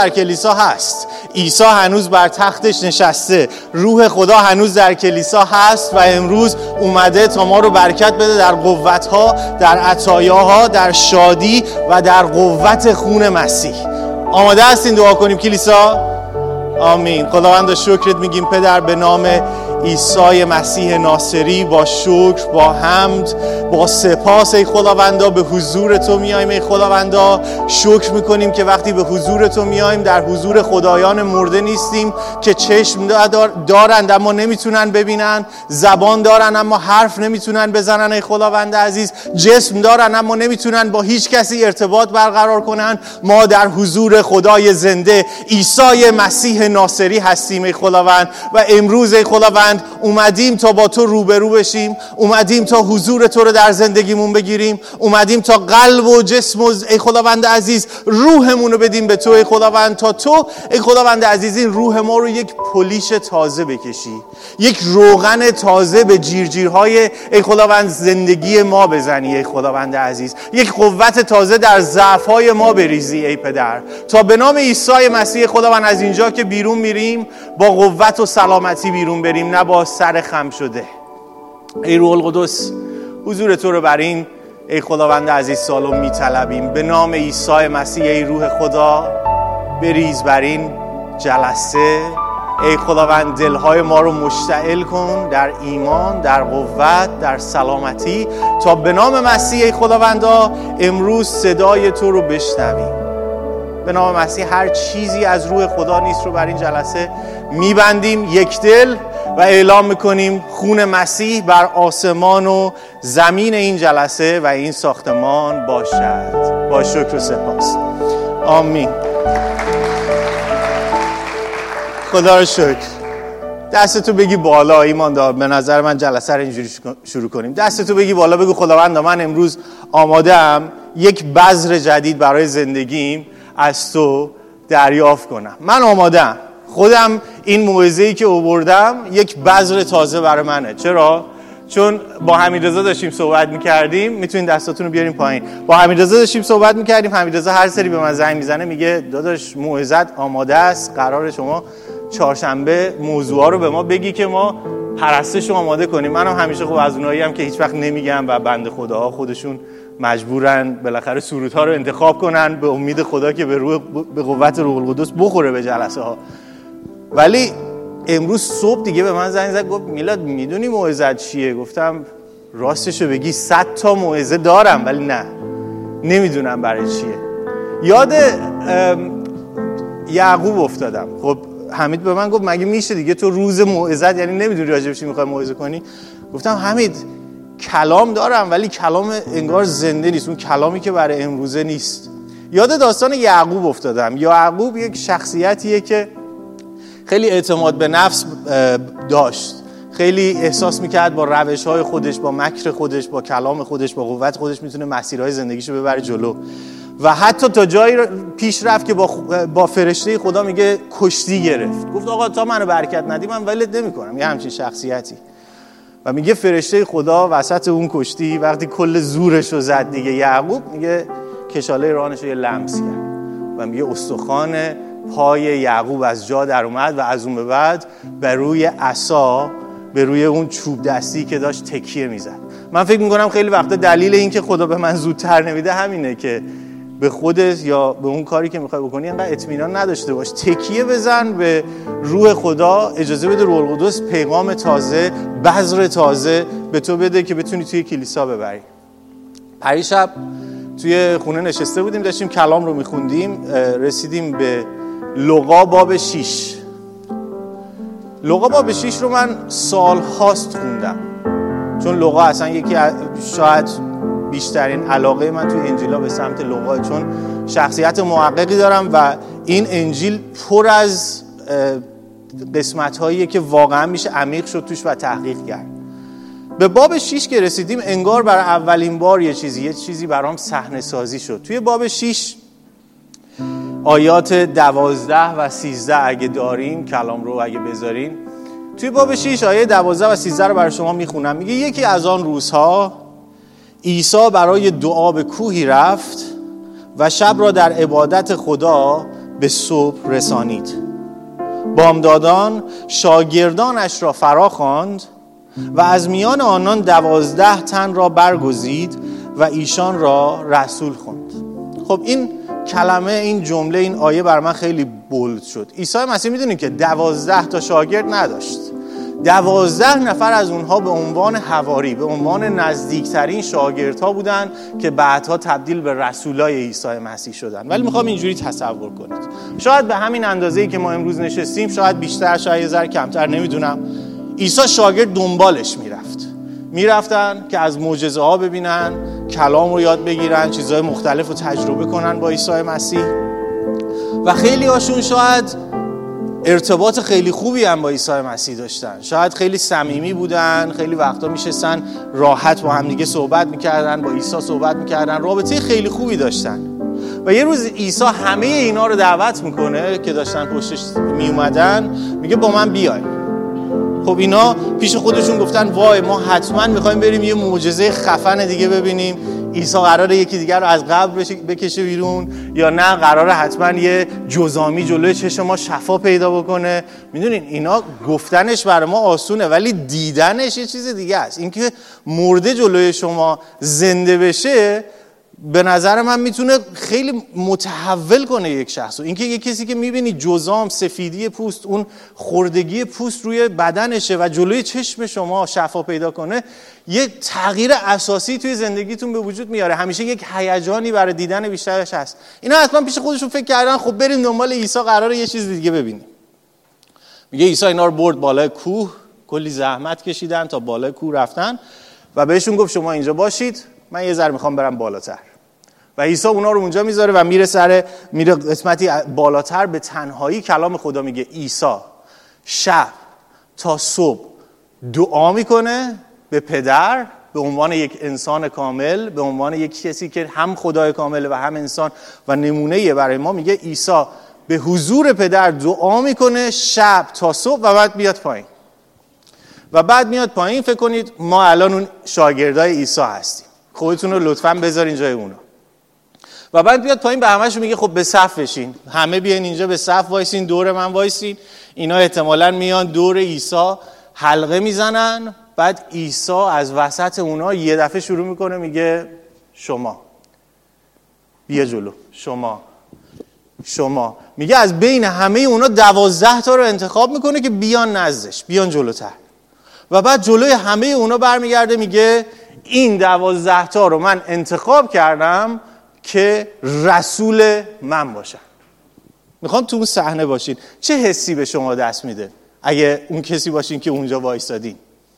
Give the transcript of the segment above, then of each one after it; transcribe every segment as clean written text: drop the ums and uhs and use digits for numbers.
در کلیسا هست. عیسی هنوز بر تختش نشسته، روح خدا هنوز در کلیسا هست و امروز اومده تا ما رو برکت بده در قوت‌ها، در عطایاها، در شادی و در قوت خون مسیح. آماده هستین دعا کنیم کلیسا؟ آمین. خداوند شکرت میگیم پدر، به نام عیسی مسیح ناصری با شکر، با حمد، با سپاس ای خداوندا به حضور تو میایم. ای خداوندا شکر میکنیم که وقتی به حضور تو میایم در حضور خدایان مرده نیستیم که چشم دارند اما نمیتونن ببینن، زبان دارن اما حرف نمیتونن بزنن ای خداوند عزیز، جسم دارن اما نمیتونن با هیچ کسی ارتباط برقرار کنن. ما در حضور خدای زنده عیسی مسیح ناصری هستیم ای خداوند و امروز ای خداوند اومدیم تا با تو روبرو بشیم، اومدیم تا حضور تو رو در زندگیمون بگیریم، اومدیم تا قلب و جسم و ای خداوند عزیز روحمون رو بدیم به تو ای خداوند، تا تو ای خداوند عزیز این روح ما رو یک پولیش تازه بکشی، یک روغن تازه به جیرجیرهای ای خداوند زندگی ما بزنی ای خداوند عزیز، یک قوت تازه در ضعف‌های ما بریزی ای پدر، تا به نام عیسی مسیح خداوند از اینجا که بیرون میریم با قوت و سلامتی بیرون بریم، نه با سر خم شده. ای روح القدس حضور تو رو بر این ای خداوند عزیز سالم میطلبیم. به نام عیسی مسیح ای روح خدا بریز بر این جلسه. ای خداوند دلهای ما رو مشتعل کن در ایمان، در قوت، در سلامتی، تا به نام مسیح ای خداوندا امروز صدای تو رو بشنویم. به نام مسیح هر چیزی از روح خدا نیست رو بر این جلسه میبندیم یک دل و اعلام میکنیم خون مسیح بر آسمان و زمین این جلسه و این ساختمان باشد. با شکر و سپاس. آمین. خدا رو شکر. دستتو بگی بالا ایمان دار. به نظر من جلسه رو اینجوری شروع کنیم. دستتو بگی بالا، بگو خداوند من امروز آماده‌ام یک بذر جدید برای زندگیم از تو دریافت کنم. من آماده‌ام. خودم این موعظه‌ای که آوردم یک بذر تازه برای منه. چرا؟ چون با حمیدرضا داشتیم صحبت می‌کردیم. میتونین دستاتون رو بیارین پایین. با حمیدرضا داشتیم صحبت می‌کردیم. حمیدرضا هر سری به من زنگ میزنه میگه داداش موعظت آماده است، قراره شما چهارشنبه موضوعا رو به ما بگی که ما پرستش رو آماده کنیم. منم همیشه خوب از اوناییم که هیچ وقت نمیگم و بنده خداها خودشون مجبورن بالاخره سرودها رو انتخاب کنن به امید خدا که به قوت روح القدس بخوره به جلسه ها. ولی امروز صبح دیگه به من زنگ زد گفت میلاد میدونی موعظت چیه؟ گفتم راستشو بگی 100 تا موعظه دارم ولی نمیدونم برای چیه. یاد یعقوب افتادم. خب حمید به من گفت مگه میشه دیگه تو روز موعظت یعنی نمیدونی راجع به چی میخوای موعظه کنی؟ گفتم حمید کلام دارم ولی کلام انگار زنده نیست، اون کلامی که برای امروزه نیست. یاد داستان یعقوب افتادم. یعقوب یک شخصیتیه که خیلی اعتماد به نفس داشت، خیلی احساس میکرد با روش‌های خودش، با مکر خودش، با کلام خودش، با قوت خودش میتونه مسیرهای زندگیشو ببره جلو و حتی تا جایی پیش رفت که با فرشته خدا میگه کشتی گرفت. گفت آقا تا منو برکت ندی من ولت نمی‌کنم. یه همچین شخصیتی. و میگه فرشته خدا وسط اون کشتی وقتی کل زورشو زد دیگه یعقوب، میگه کشاله رانشو یه لمس کرد و میگه استخوان پای یعقوب از جا در اومد و از اون به بعد بر روی عصا، به روی اون چوب دستی که داشت تکیه میزد. من فکر میکنم خیلی وقتا دلیل این که خدا به من زودتر نمیده همینه که به خودت یا به اون کاری که میخوای بکنی انقدر اطمینان نداشته باش. تکیه بزن به روح خدا، اجازه بده روح القدس پیغام تازه، بذر تازه به تو بده که بتونی توی کلیسا ببری. پریشب توی خونه نشسته بودیم داشتیم کلام رو میخوندیم، رسیدیم به لوقا باب 6. لوقا باب 6 رو من سال هاست خوندم، چون لوقا اصلا یکی شاید بیشترین علاقه من توی انجیلا به سمت لوقا، چون شخصیت محققی دارم و این انجیل پر از قسمت‌هاییه که واقعا میشه عمیق شد توش و تحقیق کرد. به باب 6 که رسیدیم انگار برای اولین بار یه چیزی برام صحنه سازی شد. توی باب 6 آیات 12 و 13 اگه دارین کلام رو اگه بذارین، توی باب 6 آیه 12 و 13 رو برای شما میخونم. میگه یکی از آن روزها عیسی برای دعا به کوهی رفت و شب را در عبادت خدا به صبح رسانید. بامدادان شاگردانش را فرا خواند و از میان آنان 12 تن را برگزید و ایشان را رسول خواند. خب این کلمه، این جمله، این آیه بر من خیلی بولد شد. عیسی مسیح میدونید که 12 تا شاگرد نداشت. 12 نفر از اونها به عنوان حواری، به عنوان نزدیکترین شاگردها بودن که بعدها تبدیل به رسولای عیسی مسیح شدن. ولی میخوام اینجوری تصور کنید، شاید به همین اندازه‌ای که ما امروز نشستیم، شاید بیشتر، شاید یه ذره کمتر، نمیدونم، عیسی شاگرد دنبالش میرفتن که از معجزه ها ببینن، کلام رو یاد بگیرن، چیزهای مختلف رو تجربه کنن با عیسی مسیح. و خیلی هاشون شاید ارتباط خیلی خوبی هم با عیسی مسیح داشتن، شاید خیلی صمیمی بودن، خیلی وقتا میشستن راحت با هم دیگه صحبت میکردن، با عیسی صحبت میکردن، رابطه خیلی خوبی داشتن. و یه روز عیسی همه اینا رو دعوت میکنه که داشتن پشتش میومدن، میگه با من بیاین. خب اینا پیش خودشون گفتن وای ما حتما میخوایم بریم یه معجزه خفن دیگه ببینیم. عیسی قراره یکی دیگر رو از قبر بکشه بیرون، یا نه قراره حتما یه جزامی جلوی چشم ما شفا پیدا بکنه. میدونین اینا گفتنش برای ما آسونه، ولی دیدنش یه چیز دیگه است. اینکه مرده جلوی شما زنده بشه به نظر من میتونه خیلی متحول کنه یک شخص. و اینکه یک کسی که میبینی جزام، سفیدی پوست، اون خردگی پوست روی بدنشه و جلوی چشم شما شفا پیدا کنه، یه تغییر اساسی توی زندگیتون به وجود میاره. همیشه یک هیجانی برای دیدن بیشترش هست. اینا حتما پیش خودشون فکر کردن خب بریم دنبال عیسی، قراره یه چیز دیگه ببینیم. میگه عیسی اینا رو برد بالای کوه، کلی زحمت کشیدن تا بالای کوه رفتن و بهشون گفت شما اینجا باشید، من یه ذره میخوام برم بالاتر. و عیسی اونا رو اونجا میذاره و میره قسمتی بالاتر، به تنهایی کلام خدا میگه عیسی شب تا صبح دعا میکنه به پدر به عنوان یک انسان کامل، به عنوان یک کسی که هم خدای کامل و هم انسان و نمونه‌ایه برای ما. میگه عیسی به حضور پدر دعا میکنه شب تا صبح و بعد میاد پایین. فکر کنید ما الان اون شاگردای عیسی هستیم. خودتون رو لطفاً بذارین جای اونا. و بعد بیاد پایین به همه‌شون میگه خب به صف بشین، همه بیاین اینجا به صف وایسین، دور من وایسین. اینا احتمالاً میان دور عیسی حلقه میزنن. بعد عیسی از وسط اونا یه دفعه شروع میکنه میگه شما بیا جلو، شما. میگه از بین همه اونا 12 تا رو انتخاب میکنه که بیان نزدش، بیان جلوتر. و بعد جلوی همه اونا برمیگرده میگه این 12 تا رو من انتخاب کردم که رسول من باشن. میخوام تو اون صحنه باشین. چه حسی به شما دست میده اگه اون کسی باشین که اونجا وایسادین؟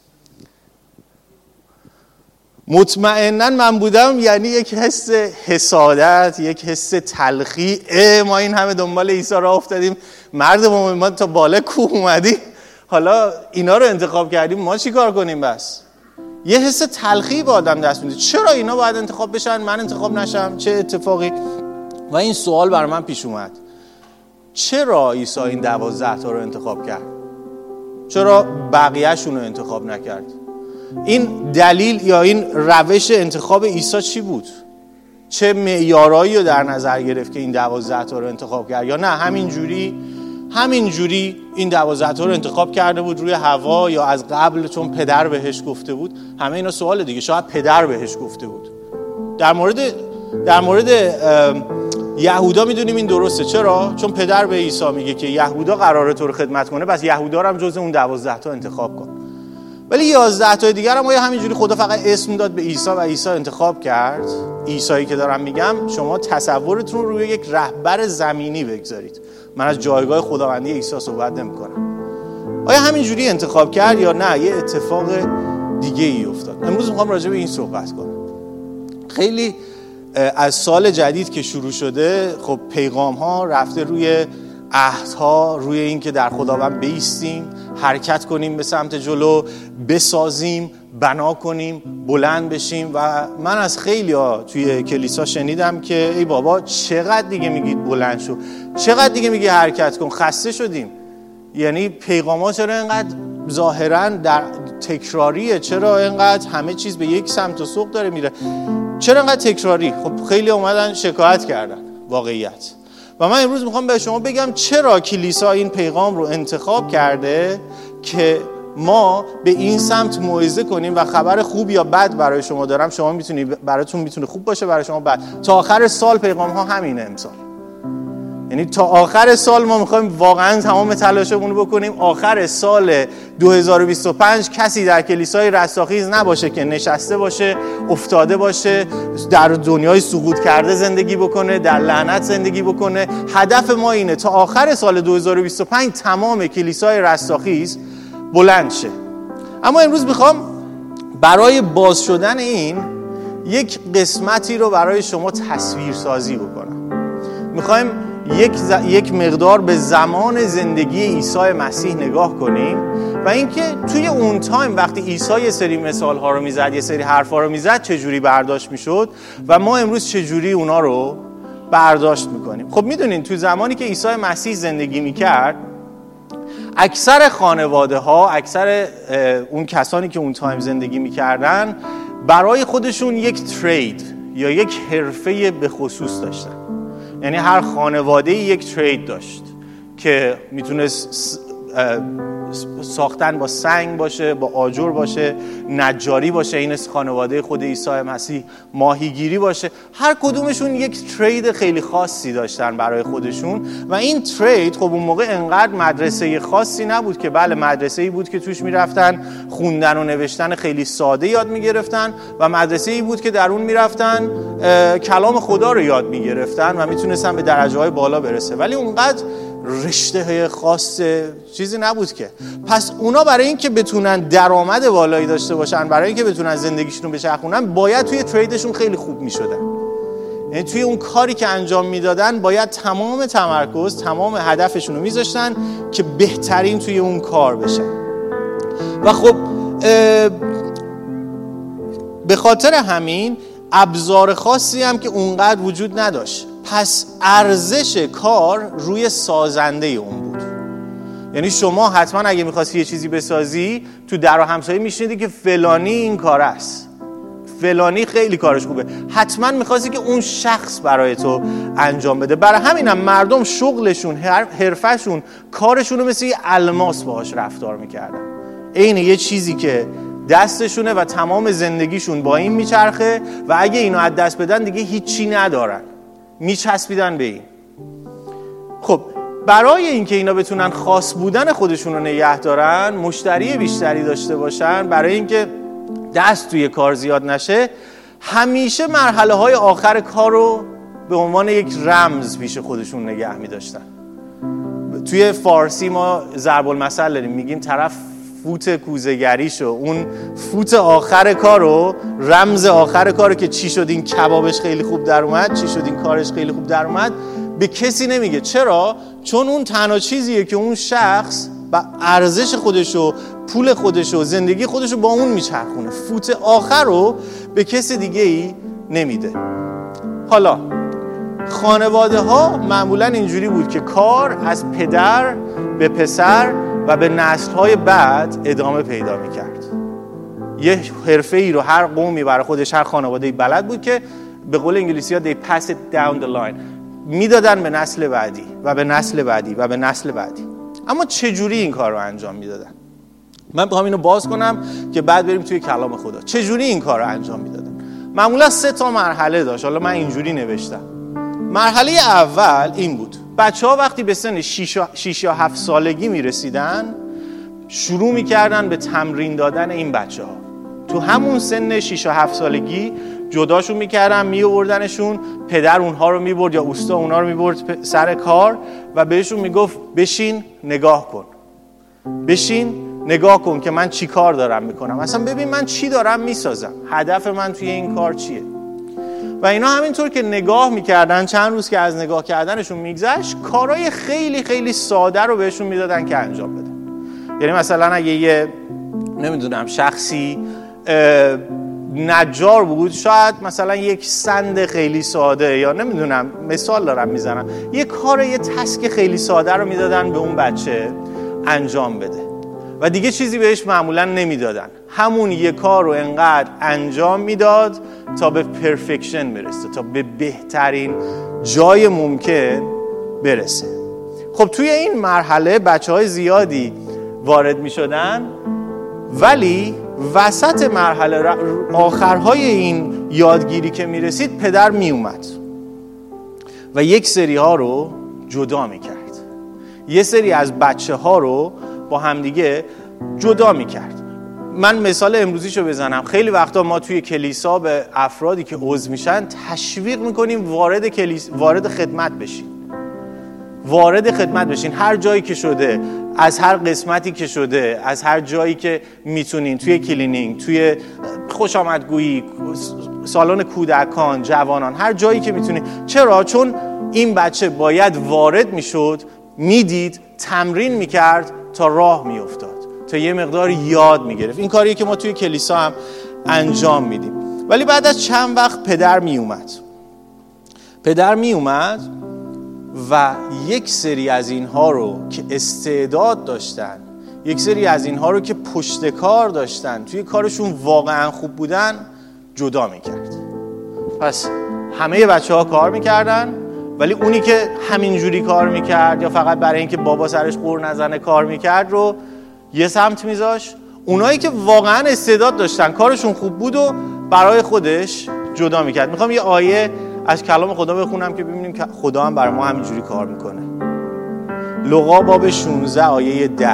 مطمئناً من بودم یعنی یک حس حسادت، یک حس تلخی. ما این همه دنبال عیسی راه افتادیم، مردم ما تا بالا کوه اومدیم، حالا اینا رو انتخاب کردیم، ما چی کار کنیم؟ بس یه حس تلخی به آدم دست میده. چرا اینا باید انتخاب بشن من انتخاب نشم؟ چه اتفاقی؟ و این سوال بر من پیش اومد، چرا عیسی این 12 تا رو انتخاب کرد؟ چرا بقیه‌شون رو انتخاب نکرد؟ این دلیل یا این روش انتخاب عیسی چی بود؟ چه معیارایی رو در نظر گرفت که این 12 تا رو انتخاب کرد؟ یا نه همینجوری این 12 تا رو انتخاب کرده بود روی هوا، یا از قبل چون پدر بهش گفته بود؟ همه اینا سوال دیگه. شاید پدر بهش گفته بود. در مورد یهودا میدونیم این درسته. چرا؟ چون پدر به عیسی میگه که یهودا قراره تو رو خدمت کنه، پس یهودا رو هم جز اون 12 تا انتخاب کن. ولی 11 تا دیگر هم همینجوری خدا فقط اسم داد به عیسی و عیسی انتخاب کرد. عیسی که دارم میگم شما تصورتون رو روی یک رهبر زمینی بگذارید. من از جایگاه خداوندی عیسی صحبت نمی‌کنم. آیا همینجوری انتخاب کرد یا نه یه اتفاق دیگه ای افتاد؟ امروز میخوام راجع به این صحبت کنم. خیلی از سال جدید که شروع شده، خب پیغام ها رفته روی عهدها، روی این که در خداوند بایستیم، حرکت کنیم به سمت جلو، بسازیم، بنا کنیم، بلند بشیم. و من از خیلی ها توی کلیسا شنیدم که ای بابا چقدر دیگه میگید بلند شو، چقدر دیگه میگی حرکت کن، خسته شدیم. یعنی پیغام ها چرا اینقدر ظاهرا در تکراریه؟ چرا اینقدر همه چیز به یک سمت و سوق داره میره؟ چرا اینقدر تکراری؟ خب خیلی اومدن شکایت کردن واقعیت. و من امروز میخوام به شما بگم چرا کلیسا این پیغام رو انتخاب کرده که ما به این سمت موعظه کنیم و خبر خوب یا بد برای شما دارم. شما براتون میتونه خوب باشه، برای شما بد. تا آخر سال پیغام ها همینه امسال. یعنی تا آخر سال ما میخوایم واقعا تمام تلاشمون رو بکنیم آخر سال 2025 کسی در کلیسای رستاخیز نباشه که نشسته باشه، افتاده باشه، در دنیای سقوط کرده زندگی بکنه، در لعنت زندگی بکنه. هدف ما اینه تا آخر سال 2025 تمام کلیسای رستاخیز بلند شه. اما امروز میخوام برای باز شدن این یک قسمتی رو برای شما تصویر سازی بکنم. میخوایم یک مقدار به زمان زندگی عیسی مسیح نگاه کنیم و اینکه توی اون تایم وقتی عیسی یه سری مثال ها رو میزد، یه سری حرفا رو میزد، چجوری برداشت میشد و ما امروز چجوری اونا رو برداشت میکنیم. خب میدونین تو زمانی که عیسی مسیح زندگی میکرد، اکثر خانواده ها، اکثر اون کسانی که اون تایم زندگی میکردن برای خودشون یک ترید یا یک حرفه به خصوص داشتن. یعنی هر خانواده یک ترید داشت که میتونست ساختن با سنگ باشه، با آجر باشه، نجاری باشه، این خانواده خود عیسی مسیح ماهیگیری باشه. هر کدومشون یک ترید خیلی خاصی داشتن برای خودشون و این ترید خب اون موقع انقدر مدرسه خاصی نبود که بله مدرسه‌ای بود که توش میرفتن خوندن و نوشتن خیلی ساده یاد میگرفتن و مدرسه‌ای بود که در اون میرفتن کلام خدا رو یاد میگرفتن و میتونستن به درجه‌های بالا برسه، ولی اونقدر رشته خاص چیزی نبود که. پس اونا برای اینکه بتونن درآمد بالایی داشته باشن، برای اینکه بتونن زندگیشون رو بچرخونن، باید توی تریدشون خیلی خوب میشدن. یعنی توی اون کاری که انجام میدادن باید تمام تمرکز، تمام هدفشون رو میذاشتن که بهترین توی اون کار بشن. و خب به خاطر همین ابزار خاصی هم که اونقدر وجود نداشت. پس ارزش کار روی سازنده اون بود. یعنی شما حتما اگه می‌خواستی یه چیزی بسازی تو در و همسایه میشنیدی که فلانی این کار است، فلانی خیلی کارش خوبه، حتما می‌خواستی که اون شخص برای تو انجام بده. برای همینم مردم شغلشون، حرفشون، کارشون رو مثل یه الماس باهاش رفتار می‌کردن. عین یه چیزی که دستشونه و تمام زندگیشون با این میچرخه و اگه اینو از دست بدن دیگه هیچی ندارن، میچسبیدن به این. خب برای اینکه اینا بتونن خاص بودن خودشون رو نگه دارن، مشتری بیشتری داشته باشن، برای اینکه دست توی کار زیاد نشه، همیشه مرحله های آخر کار رو به عنوان یک رمز پیش خودشون نگه می‌داشتن. توی فارسی ما ضرب المثل داریم، میگیم طرف فوت کوزه‌گریشو، اون فوت آخر کارو، رمز آخر کارو که چی شد این کبابش خیلی خوب در اومد، چی شد این کارش خیلی خوب در اومد، به کسی نمیگه. چرا؟ چون اون تنها چیزیه که اون شخص با ارزش خودشو، پول خودشو، زندگی خودشو با اون میچرخونه. فوت آخر رو به کسی دیگه ای نمیده. حالا خانواده ها معمولا اینجوری بود که کار از پدر به پسر و به نسل‌های بعد ادامه پیدا می‌کرد. یه حرفه‌ای رو هر قومی برای خودش، هر خانواده‌ای بلد بود که به قول انگلیسی‌ها they pass it down the line، میدادن به نسل بعدی و به نسل بعدی و به نسل بعدی. اما چجوری این کار رو انجام میدادن؟ من می‌خوام اینو باز کنم که بعد بریم توی کلام خدا. چجوری این کار رو انجام میدادن؟ معمولا 3 مرحله داشت. حالا من اینجوری نوشتم. مرحله اول این بود: بچه‌ها وقتی به سن 6 یا 7 سالگی میرسیدن، شروع میکردن به تمرین دادن این بچه‌ها. تو همون سن 6 یا 7 سالگی جداشون میکردن، میآوردنشون، پدر اونها رو میبرد یا اوستا اونها رو میبرد سر کار و بهشون میگفت بشین نگاه کن، بشین نگاه کن که من چی کار دارم میکنم، اصلا ببین من چی دارم میسازم، هدف من توی این کار چیه. و اینا همینطور که نگاه میکردن، چند روز که از نگاه کردنشون میگذشت، کارهای خیلی خیلی ساده رو بهشون میدادن که انجام بدن. یعنی مثلا اگه یه نمیدونم شخصی نجار بود، شاید مثلا یک سند خیلی ساده، یا نمیدونم مثال دارم میزنم، یه کار، یه تسک خیلی ساده رو میدادن به اون بچه انجام بده و دیگه چیزی بهش معمولا نمیدادن. همون یه کار رو انقدر انجام میداد تا به پرفکشن برسه، تا به بهترین جای ممکن برسه. خب توی این مرحله بچه‌های زیادی وارد می شدن، ولی وسط مرحله آخرهای این یادگیری که می رسید پدر می اومد و یک سری ها رو جدا می کرد. یه سری از بچه ها رو با همدیگه جدا می کرد. من مثال امروزیشو بزنم. خیلی وقتا ما توی کلیسا به افرادی که عضو میشن تشویق میکنیم وارد خدمت بشین. وارد خدمت بشین هر جایی که شده، از هر قسمتی که شده، از هر جایی که میتونین، توی کلینینگ، توی خوش آمدگویی، سالن کودکان، جوانان، هر جایی که میتونین. چرا؟ چون این بچه باید وارد میشد، میدید، تمرین میکرد تا راه میافتاد، تا یه مقدار یاد میگرفت. این کاریه که ما توی کلیسا هم انجام میدیم. ولی بعد از چند وقت پدر میومد و یک سری از اینها رو که استعداد داشتن، یک سری از اینها رو که پشت کار داشتن، توی کارشون واقعا خوب بودن، جدا میکرد. پس همه بچه‌ها کار میکردن، ولی اونی که همینجوری کار میکرد یا فقط برای اینکه بابا سرش قور نزنه کار میکرد رو یه سمت میذاشت. اونایی که واقعا استعداد داشتن، کارشون خوب بود و برای خودش جدا میکرد. میخوام یه آیه از کلام خدا بخونم که ببینیم که خدا هم برای ما همینجوری کار میکنه. لوقا باب 16 آیه 10.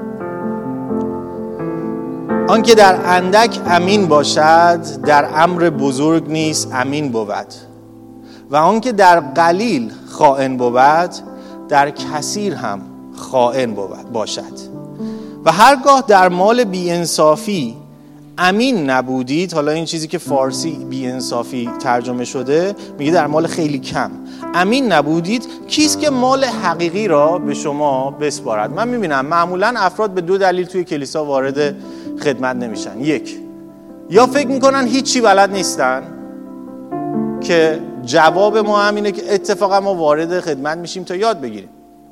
آن که در اندک امین باشد در امر بزرگ نیز امین بود، و آن که در قلیل خائن بود در کثیر هم خائن باشد. و هرگاه در مال بی‌انصافی امین نبودید، حالا این چیزی که فارسی بی‌انصافی ترجمه شده میگه در مال خیلی کم امین نبودید، کیست که مال حقیقی را به شما بسپارد؟ من میبینم معمولا افراد به دو دلیل توی کلیسا وارد خدمت نمیشن. یک، یا فکر میکنن هیچی بلد نیستن، که جواب ما همینه که اتفاقا ما وارد خدمت میشیم تا یاد بگیریم،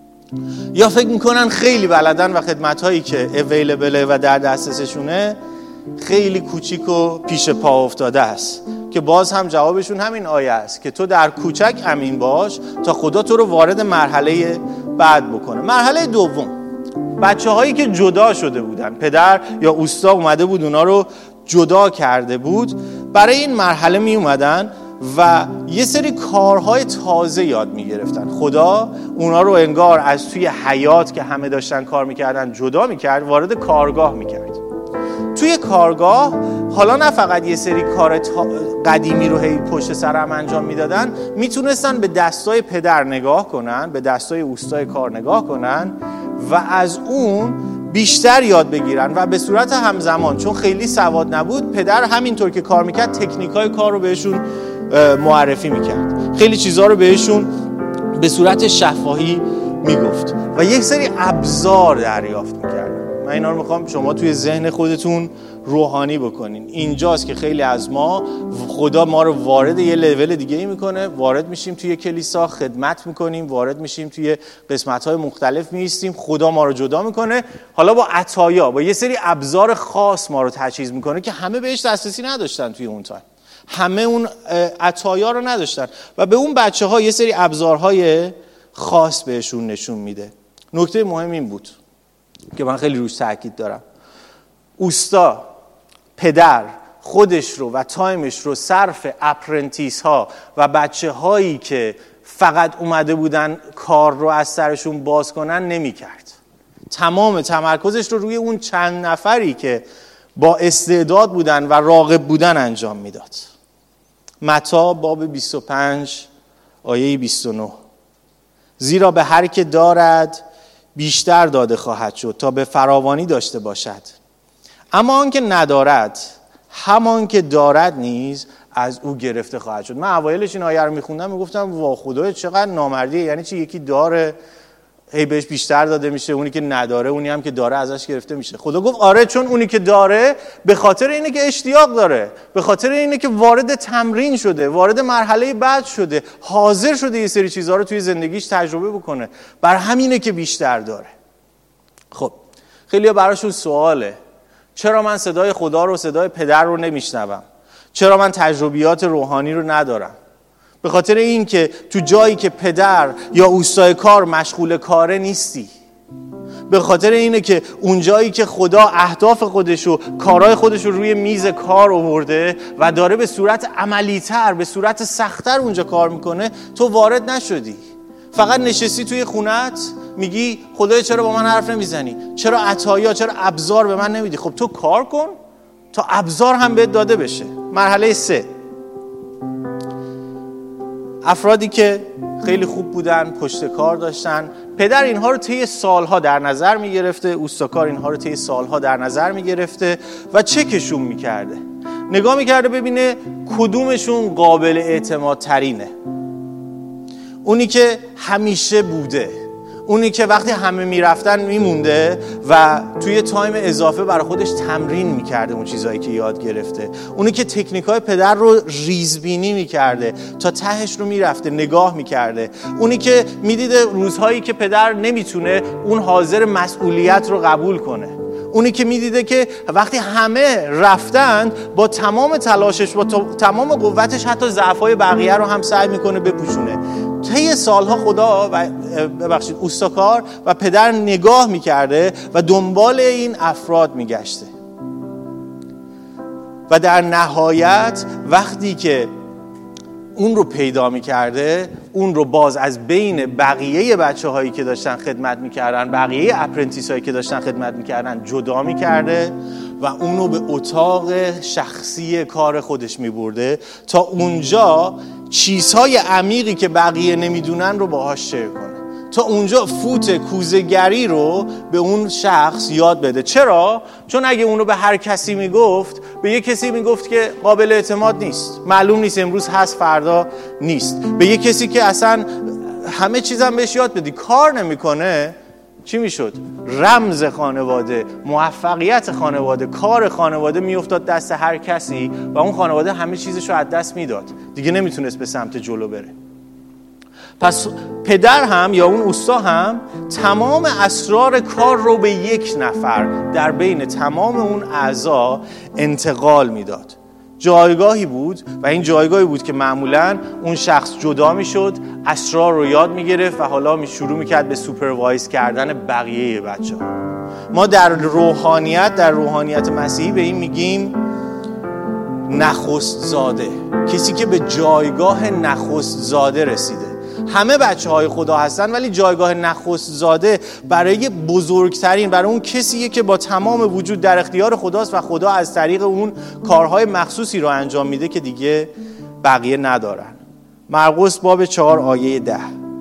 یا فکر میکنن خیلی بلدن و خدمت‌هایی که اویلیبله و در دسترسشونه خیلی کوچیک و پیش پا افتاده است، که باز هم جوابشون همین آیه است که تو در کوچک امین باش تا خدا تو رو وارد مرحله بعد بکنه. مرحله دوم، بچه‌هایی که جدا شده بودن، پدر یا اوستا اومده بود اونا رو جدا کرده بود، برای این مرحله می اومدن و یه سری کارهای تازه یاد میگرفتن. خدا اونا رو انگار از توی حیات که همه داشتن کار میکردن جدا میکرد، وارد کارگاه میکرد. توی کارگاه حالا نه فقط یه سری کار قدیمی رو هی پشت سر هم انجام میدادن، میتونستن به دستای پدر نگاه کنن، به دستای اوستای کار نگاه کنن و از اون بیشتر یاد بگیرن و به صورت همزمان، چون خیلی سواد نبود، پدر همینطور که کار میکرد تکنیکای کار رو بهشون معرفی میکرد، خیلی چیزا رو بهشون به صورت شفاهی میگفت و یک سری ابزار دریافت میکردن. من اینا رو میخوام شما توی ذهن خودتون روحانی بکنین. اینجاست که خیلی از ما خدا ما رو وارد یه لول دیگه میکنه، وارد میشیم توی کلیسا خدمت میکنیم، وارد میشیم توی قسمت‌های مختلف میایستیم، خدا ما رو جدا میکنه، حالا با عطایا، با یه سری ابزار خاص ما رو تجهیز میکنه که همه بهش دسترسی نداشتن توی اون تایم، همه اون عطایا رو نداشتن و به اون بچه‌ها یه سری ابزارهای خاص بهشون نشون میده. نکته مهم این بود که من خیلی روش تاکید دارم، اوستا، پدر خودش رو و تایمش رو صرف اپرنتیس ها و بچه هایی که فقط اومده بودن کار رو از سرشون باز کنن نمی کرد. تمام تمرکزش رو روی اون چند نفری که با استعداد بودن و راغب بودن انجام میداد. متی باب 25 آیه 29. زیرا به هر که دارد بیشتر داده خواهد شد تا به فراوانی داشته باشد، اما آن که ندارد همان که دارد نیز از او گرفته خواهد شد. من اوایلش این آیه رو میخوندم میگفتم وا خدای چقدر نامردیه، یعنی چی؟ یکی داره هی بهش بیشتر داده میشه، اونی که نداره اونی هم که داره ازش گرفته میشه. خدا گفت آره، چون اونی که داره به خاطر اینه که اشتیاق داره، به خاطر اینه که وارد تمرین شده، وارد مرحله بعد شده، حاضر شده یه سری چیزها رو توی زندگیش تجربه بکنه، بر همینه که بیشتر داره. خب خیلی‌ها براشون سواله چرا من صدای خدا رو، صدای پدر رو نمیشنوم؟ چرا من تجربیات روحانی رو ندارم؟ به خاطر این که تو جایی که پدر یا اوستای کار مشغول کاره نیستی. به خاطر اینه که اون جایی که خدا اهداف خودشو، کارهای خودشو روی میز کار آورده و داره به صورت عملی‌تر، به صورت سخت‌تر اونجا کار میکنه، تو وارد نشدی. فقط نشستی توی خونت میگی خدایا چرا با من حرف نمیزنی؟ چرا عطایا، چرا ابزار به من نمیدی؟ خب تو کار کن تا ابزار هم بهت داده بشه. مرحله 3، افرادی که خیلی خوب بودن، پشت کار داشتن، پدر اینها رو طی سالها در نظر میگرفته، اوستاکار اینها رو طی سالها در نظر میگرفته و چکشون میکرده، نگاه میکرده ببینه کدومشون قابل اعتماد ترینه، اونی که همیشه بوده، اونی که وقتی همه میرفتن میمونده و توی تایم اضافه برای خودش تمرین میکرده اون چیزایی که یاد گرفته، اونی که تکنیکای پدر رو ریزبینی میکرده تا تهش رو میرفته نگاه میکرده، اونی که میدیده روزهایی که پدر نمیتونه اون حاضر مسئولیت رو قبول کنه، اونی که میدیده که وقتی همه رفتند با تمام تلاشش، با تمام قوتش، حتی ضعف‌های بقیه رو هم سعی میکنه بپوشونه. طی سالها خدا و اوستاکار و پدر نگاه میکرده و دنبال این افراد میگشته و در نهایت وقتی که اون رو پیدا میکرده، اون رو باز از بین بقیه بچه هایی که داشتن خدمت میکردن، بقیه اپرنتیس هایی که داشتن خدمت میکردن جدا میکرده و اون رو به اتاق شخصی کار خودش میبرده تا اونجا چیزهای عمیقی که بقیه نمیدونن رو باهاش شیر کنه، تا اونجا فوت کوزه‌گری رو به اون شخص یاد بده. چرا؟ چون اگه اونو به هر کسی میگفت، به یه کسی میگفت که قابل اعتماد نیست، معلوم نیست، امروز هست فردا نیست، به یه کسی که اصلا همه چیزم بهش یاد بدی کار نمیکنه، چی میشد؟ رمز خانواده، موفقیت خانواده، کار خانواده میافتاد دست هر کسی و اون خانواده همه چیزش رو از دست میداد، دیگه نمیتونست به سمت جلو بره. پس پدر هم یا اون اوستا هم تمام اسرار کار رو به یک نفر در بین تمام اون اعضا انتقال میداد. جایگاهی بود و این جایگاهی بود که معمولاً اون شخص جدا میشد، اسرار رو یاد میگرفت و حالا شروع میکرد به سوپروایز کردن بقیه بچه ها. ما در روحانیت مسیحی به این میگیم نخست زاده، کسی که به جایگاه نخست زاده رسیده. همه بچه های خدا هستن ولی جایگاه نخست زاده برای بزرگترین، برای اون کسیه که با تمام وجود در اختیار خداست و خدا از طریق اون کارهای مخصوصی رو انجام میده که دیگه بقیه ندارن. مرقس باب 4 آیه 10.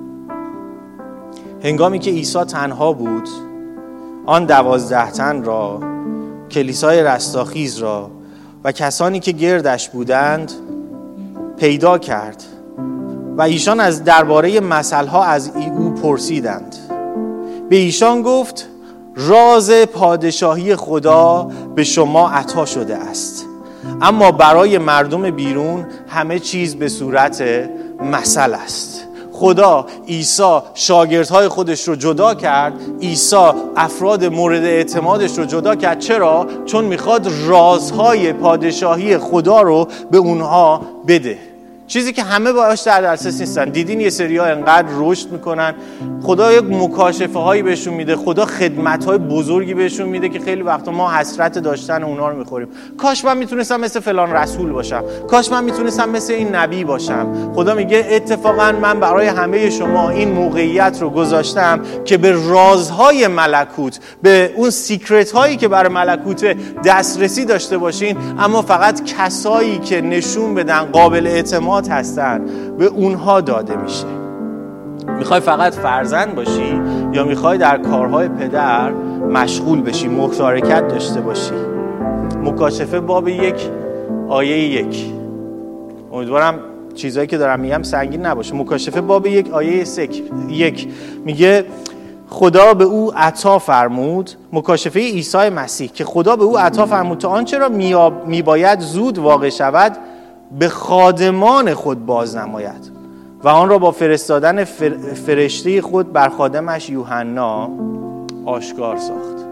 هنگامی که عیسی تنها بود، آن 12 تن را، کلیسای رستاخیز را و کسانی که گردش بودند پیدا کرد و ایشان از درباره مثلها از او پرسیدند. به ایشان گفت راز پادشاهی خدا به شما عطا شده است، اما برای مردم بیرون همه چیز به صورت مثل است. خدا عیسی شاگردهای خودش رو جدا کرد، عیسی افراد مورد اعتمادش رو جدا کرد. چرا؟ چون میخواد رازهای پادشاهی خدا رو به اونها بده، چیزی که همه باهاش در دسترس نیستن. دیدین یه سری‌ها انقدر رشد میکنن، خدا یک مکاشفه هایی بهشون میده، خدا خدمت های بزرگی بهشون میده که خیلی وقتا ما حسرت داشتن اونا رو میخوریم. کاش من میتونستم مثل فلان رسول باشم، کاش من میتونستم مثل این نبی باشم. خدا میگه اتفاقا من برای همه شما این موقعیت رو گذاشتم که به رازهای ملکوت، به اون سیکرت هایی که برای ملکوت دسترسی داشته باشین، اما فقط کسایی که نشون بدن قابل اعتماد هستن به اونها داده میشه. میخوای فقط فرزند باشی یا میخوای در کارهای پدر مشغول بشی، مشارکت داشته باشی؟ مکاشفه باب 1 آیه 1. امیدوارم چیزایی که دارم میگم سنگین نباشه. مکاشفه باب 1 آیه 1 میگه خدا به او عطا فرمود، مکاشفه عیسی مسیح، که خدا به او عطا فرمود تا آنچه را میباید زود واقع شود به خادمان خود باز نماید و آن را با فرستادن فرشته خود بر خادمش یوحنا آشکار ساخت.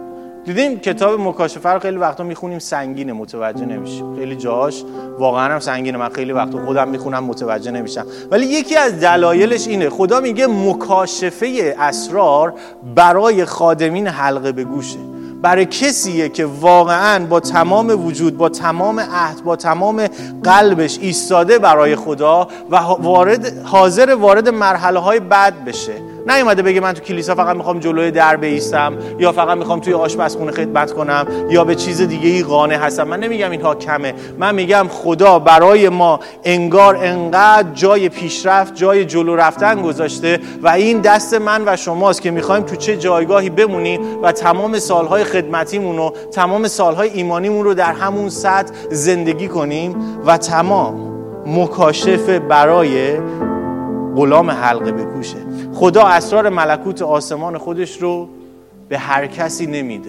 دیدیم کتاب مکاشفه رو خیلی وقتا میخونیم سنگینه، متوجه نمیشیم. خیلی جاهاش واقعا هم سنگینه، من خیلی وقتا خودم میخونم متوجه نمیشم. ولی یکی از دلایلش اینه، خدا میگه مکاشفه اسرار برای خادمین حلقه به گوشه، برای کسیه که واقعا با تمام وجود، با تمام عهد، با تمام قلبش ایستاده برای خدا و حاضر وارد مرحله های بعد بشه. نیومده بگه من تو کلیسا فقط میخوام جلوی در بایستم، یا فقط میخوام توی آشپزخونه خدمت کنم، یا به چیز دیگه ای قانع هستم. من نمیگم اینها کمه، من میگم خدا برای ما انگار انقدر جای پیشرفت، جای جلو رفتن گذاشته و این دست من و شماست که میخوایم تو چه جایگاهی بمونیم و تمام سالهای خدمتیمون و تمام سالهای ایمانیمون رو در همون سطح زندگی کنیم و تمام مکاشفه برای غلام حلقه به گوشه. خدا اسرار ملکوت آسمان خودش رو به هر کسی نمیده،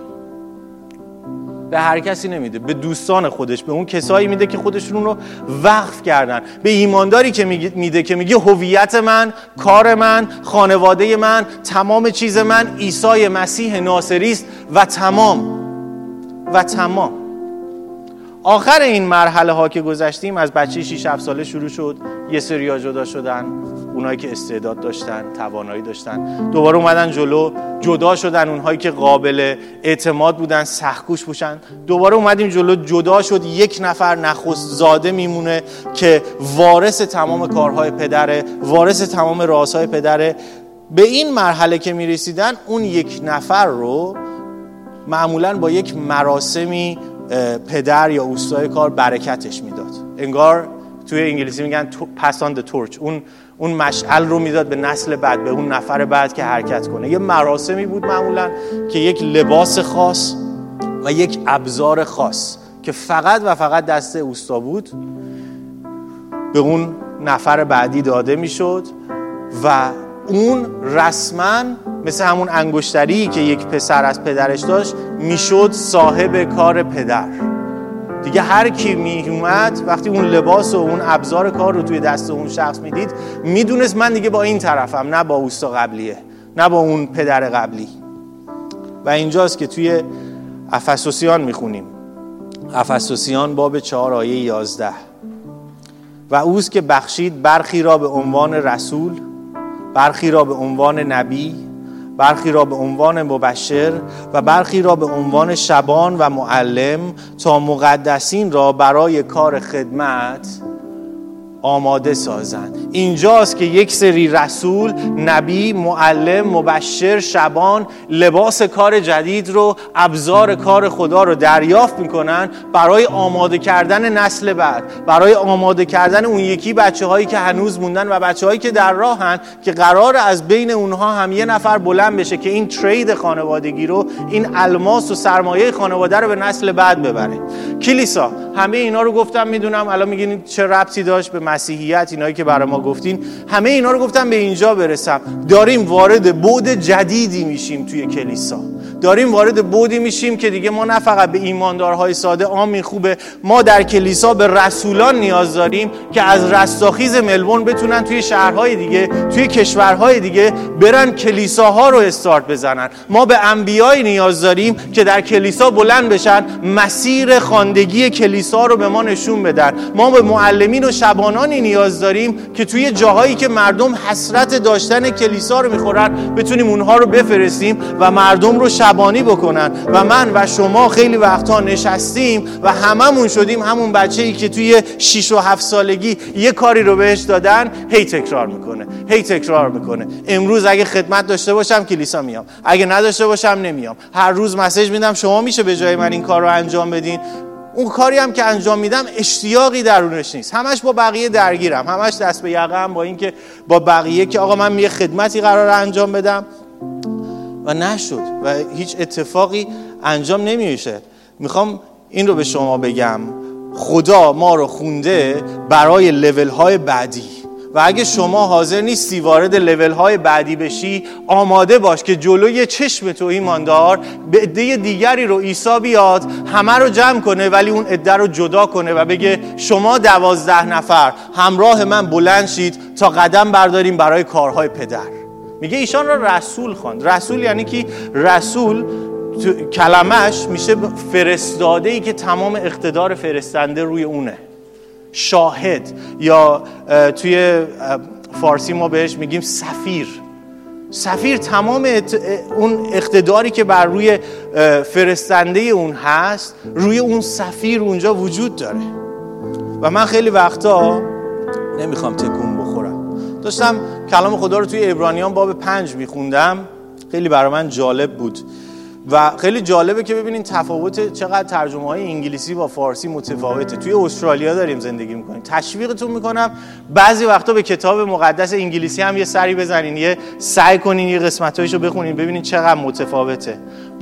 به هر کسی نمیده، به دوستان خودش، به اون کسایی میده که خودشون رو وقف کردن، به ایمانداری که میده که میگه هویت من، کار من، خانواده من، تمام چیز من عیسی مسیح ناصری است و تمام. آخر این مرحله ها که گذشتیم، از بچه 6-7 ساله شروع شد، یه سریا جدا شدن، اونایی که استعداد داشتن، توانایی داشتن، دوباره اومدن جلو، جدا شدن اونهایی که قابل اعتماد بودن، سخت‌کوش بودن، دوباره اومدیم جلو، جدا شد. یک نفر نخست زاده میمونه که وارث تمام کارهای پدره، وارث تمام رازهای پدره. به این مرحله که میرسیدن، اون یک نفر رو معمولاً با یک مراسمی پدر یا اوستای کار برکتش میداد. انگار توی انگلیسی میگن pass on the torch، اون مشعل رو میداد به نسل بعد، به اون نفر بعد که حرکت کنه. یه مراسمی بود معمولا که یک لباس خاص و یک ابزار خاص که فقط و فقط دست اوستا بود به اون نفر بعدی داده میشد و اون رسما مثل همون انگشتری که یک پسر از پدرش داشت میشد صاحب کار پدر. دیگه هر کی می اومد وقتی اون لباس و اون ابزار کار رو توی دست اون شخص میدید، میدونست من دیگه با این طرفم، نه با اوستا قبلیه، نه با اون پدر قبلی. و اینجاست که توی افسوسیان میخونیم، افسوسیان باب 4 آیه 11: و اوست که بخشید برخی را به عنوان رسول، برخی را به عنوان نبی، برخی را به عنوان مبشر و برخی را به عنوان شبان و معلم، تا مقدسین را برای کار خدمت آماده سازند. اینجاست که یک سری رسول، نبی، معلم، مبشر، شبان لباس کار جدید رو، ابزار کار خدا رو دریافت میکنن برای آماده کردن نسل بعد، برای آماده کردن اون یکی بچه هایی که هنوز موندن و بچه هایی که در راهن، که قرار از بین اونها هم یه نفر بلند بشه که این ترید خانوادگی رو، این الماس و سرمایه خانواده رو به نسل بعد ببره. کلیسا همه اینا رو گفتم، میدونم الان میگین چه ربطی داشت به مسیحیت اینایی که برای ما گفتین، همه اینا رو گفتم به اینجا برسم. داریم وارد بعد جدیدی میشیم توی کلیسا، داریم وارد بعدی میشیم که دیگه ما نه فقط به ایماندارهای ساده آمین خوبه، ما در کلیسا به رسولان نیاز داریم که از رستاخیز ملبورن بتونن توی شهرهای دیگه، توی کشورهای دیگه برن کلیساها رو استارت بزنن. ما به انبیای نیاز داریم که در کلیسا بلند بشن، مسیر خواندگی کلیسا رو به ما نشون بدن. ما به معلمین و شبانانی نیاز داریم که توی جاهایی که مردم حسرت داشتن کلیسا رو میخورن بتونیم اونها رو بفرستیم و مردم رو شبانی بکنن. و من و شما خیلی وقتا نشستیم و هممون شدیم همون بچه‌ای که توی 6 و 7 سالگی یه کاری رو بهش دادن، هی تکرار میکنه. امروز اگه خدمت داشته باشم کلیسا میام، اگه نداشته باشم نمیام. هر روز مسیج میدم شما میشه به جای من این کار رو انجام بدین. اون کاری هم که انجام میدم اشتیاقی درونش نیست، همش با بقیه درگیرم، همش دست به یقه هم با این که با بقیه که آقا من یه خدمتی قراره انجام بدم و نشد و هیچ اتفاقی انجام نمیشه. میخوام این رو به شما بگم، خدا ما رو خونده برای لیول های بعدی و اگه شما حاضر نیستی وارد لیول های بعدی بشی، آماده باش که جلوی چشم تو ایماندار به عده دیگری رو عیسی بیاد، همه رو جمع کنه ولی اون عده رو جدا کنه و بگه شما 12 نفر همراه من بلند شید تا قدم برداریم برای کارهای پدر. میگه ایشان را رسول خواند. رسول یعنی کی؟ رسول کلمش میشه فرستاده‌ای که تمام اقتدار فرستنده روی اونه. شاهد، یا توی فارسی ما بهش میگیم سفیر تمام اون اقتداری که بر روی فرستنده اون هست روی اون سفیر اونجا وجود داره. و من خیلی وقتا نمیخوام تکون بخورم، داشتم کلام خدا رو توی عبرانیان باب 5 میخوندم، خیلی برای من جالب بود و خیلی جالبه که ببینین تفاوت چقدر ترجمه های انگلیسی با فارسی متفاوته. توی استرالیا داریم زندگی میکنیم، تشویقتون میکنم بعضی وقتا به کتاب مقدس انگلیسی هم یه سری بزنین، یه سعی کنین یه قسمتایشو بخونین ببینین چقدر متفاوته.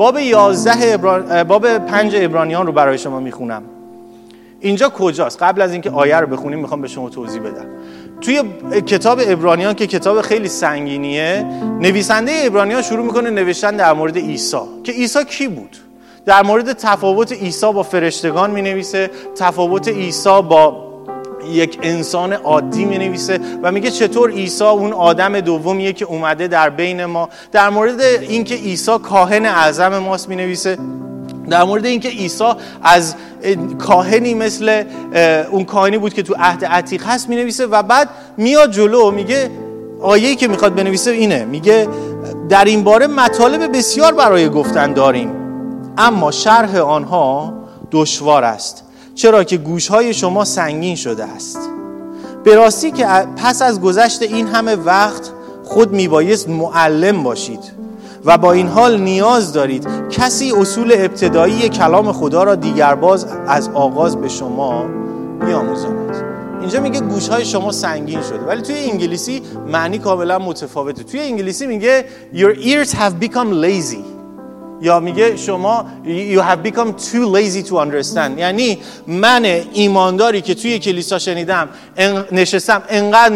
باب 5 عبرانیان رو برای شما میخونم. اینجا کجاست؟ قبل از اینکه آیه رو بخونیم میخوام به شما توضیح بدم. توی کتاب عبرانیان که کتاب خیلی سنگینیه، نویسنده عبرانیان شروع میکنه نوشتن در مورد عیسی، که عیسی کی بود، در مورد تفاوت عیسی با فرشتگان مینویسه، تفاوت عیسی با یک انسان عادی مینویسه و میگه چطور عیسی اون آدم دومیه که اومده در بین ما. در مورد اینکه عیسی کاهن اعظم ماست مینویسه، در مورد اینکه عیسی از کاهنی مثل اون کاهنی بود که تو عهد عتیق هست مینویسه و بعد میاد جلو میگه آیه‌ای که میخواد بنویسه اینه، میگه در این باره مطالب بسیار برای گفتن داریم اما شرح آنها دشوار است، چرا که گوشهای شما سنگین شده است. به راستی که پس از گذشت این همه وقت خود میبایست معلم باشید و با این حال نیاز دارید کسی اصول ابتدایی کلام خدا را دیگرباز از آغاز به شما بیاموزاند. اینجا میگه گوشهای شما سنگین شده، ولی توی انگلیسی معنی کاملا متفاوته. توی انگلیسی میگه your ears have become lazy، یا میگه شما you have become too lazy to understand. یعنی من ایمانداری که توی کلیسا شنیدم نشستم انقدر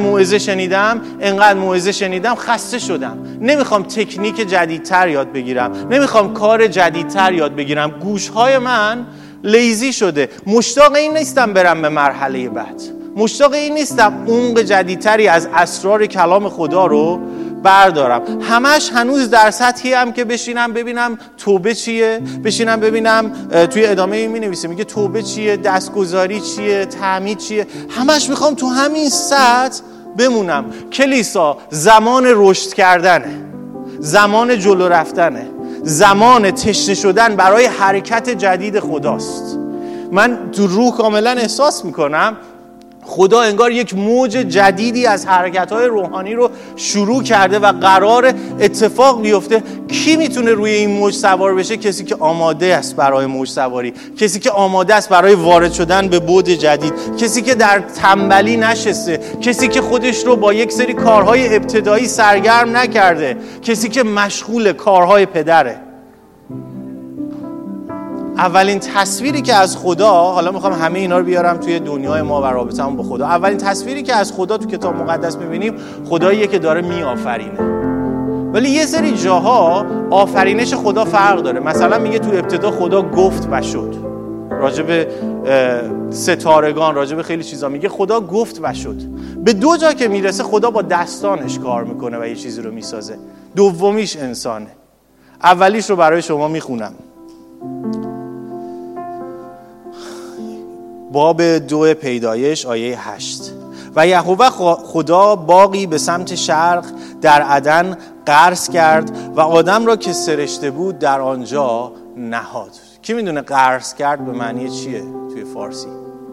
موعظه شنیدم خسته شدم، نمیخوام تکنیک جدیدتر یاد بگیرم، نمیخوام کار جدیدتر یاد بگیرم، گوشهای من لیزی شده، مشتاق این نیستم برم به مرحله بعد، مشتاق این نیستم عمق جدیدتری از اسرار کلام خدا رو بردارم. همش هنوز در سطحی هم که بشینم ببینم توبه چیه، بشینم ببینم توی ادامه می‌نویسه میگه توبه چیه، دستگذاری چیه، تعمید چیه، همش میخوام تو همین سطح بمونم. کلیسا زمان رشد کردنه، زمان جلو رفتنه، زمان تشنه شدن برای حرکت جدید خداست. من تو روح کاملا احساس میکنم خدا انگار یک موج جدیدی از حرکت‌های روحانی رو شروع کرده و قرار اتفاق بیفته. کی میتونه روی این موج سوار بشه؟ کسی که آماده است برای موج سواری، کسی که آماده است برای وارد شدن به بعد جدید، کسی که در تنبلی نشسته، کسی که خودش رو با یک سری کارهای ابتدایی سرگرم نکرده، کسی که مشغول کارهای پدره. اولین تصویری که از خدا، حالا میخوام همه اینا رو بیارم توی دنیای ما و رابطه‌مون با خدا، اولین تصویری که از خدا تو کتاب مقدس میبینیم خداییه که داره میآفرینه. ولی یه سری جاها آفرینش خدا فرق داره. مثلا میگه تو ابتدا خدا گفت و شد، راجع به ستارگان، راجع به خیلی چیزا میگه خدا گفت و شد. به دو جا که میرسه خدا با دستانش کار میکنه و یه چیزی رو میسازه. دومیش انسانه. اولیش رو برای شما میخونم. باب 2 پیدایش آیه 8. و یهوه خدا باغی به سمت شرق در عدن غرس کرد و آدم را که سرشته بود در آنجا نهاد. کی میدونه غرس کرد به معنی چیه توی فارسی؟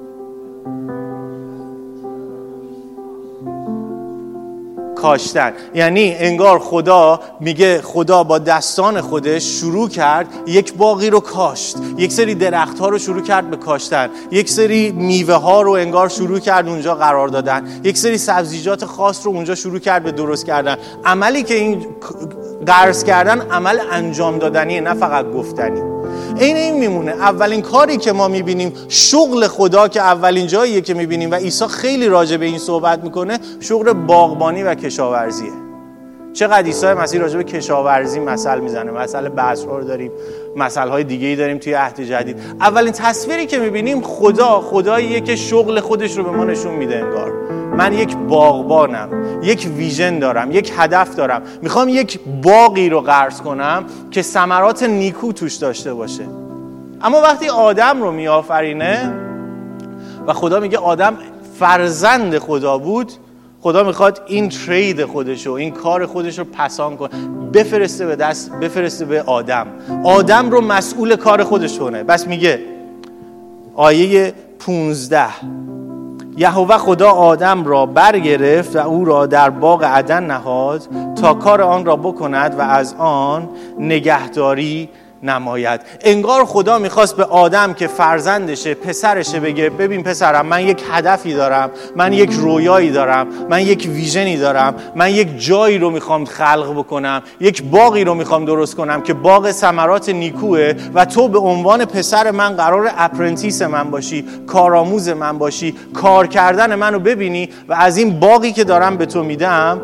کاشتن. یعنی انگار خدا میگه خدا با دستان خودش شروع کرد یک باغی رو کاشت، یک سری درخت ها رو شروع کرد به کاشتن، یک سری میوه ها رو انگار شروع کرد اونجا قرار دادن، یک سری سبزیجات خاص رو اونجا شروع کرد به درست کردن. عملی که این غرس کردن عمل انجام دادنیه، نه فقط گفتنی. این میمونه. اولین کاری که ما میبینیم، شغل خدا که اولین جاییه که میبینیم و عیسی خیلی راجع به این صحبت میکنه، شغل باغبانی و کشاورزیه. چقدر عیسی مسیح راجع به کشاورزی مثل میزنه. مثل بذر داریم، مثل‌های دیگه‌ای داریم توی عهد جدید. اولین تصویری که میبینیم خداییه که شغل خودش رو به ما نشون میده. انگار من یک باغبانم، یک ویژن دارم، یک هدف دارم، میخوام یک باغی رو غرس کنم که ثمرات نیکو توش داشته باشه. اما وقتی آدم رو میآفرینه و خدا میگه آدم فرزند خدا بود، خدا میخواد این ترید خودشو، این کار خودشو پسان کنه، بفرسته به آدم رو مسئول کار خودش کنه. بس میگه آیه 15 یهوه خدا آدم را برگرفت و او را در باغ عدن نهاد تا کار آن را بکند و از آن نگهداری نماید. انگار خدا میخواست به آدم که فرزندشه، پسرشه، بگه ببین پسرم، من یک هدفی دارم، من یک رویایی دارم، من یک ویژنی دارم، من یک جایی رو میخوام خلق بکنم، یک باغی رو میخوام درست کنم که باغ ثمرات نیکوه و تو به عنوان پسر من قرار اپرنتیس من باشی، کارآموز من باشی، کار کردن منو ببینی و از این باغی که دارم به تو میدم